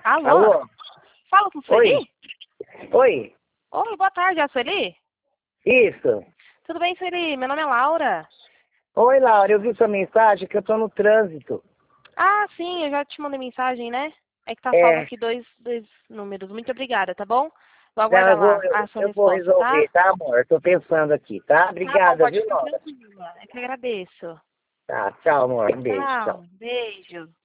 Alô? Alô? Fala com o Oi? Sueli? Oi? Oi, boa tarde, é a Sueli? Isso. Tudo bem, Sueli? Meu nome é Laura. Oi, Laura, eu vi sua mensagem que eu tô no trânsito. Ah, sim, eu já te mandei mensagem, né? É que tá salvo É, aqui dois números. Muito obrigada, tá bom? Vou não, aguardar lá a sua eu vou resposta, tá? resolver, tá, amor? Tô pensando aqui, tá? Tá bom, Obrigada, pode viu, ficar Laura? tranquila. É que agradeço. Tá, tchau, amor. Um beijo, tchau. Tchau, beijo.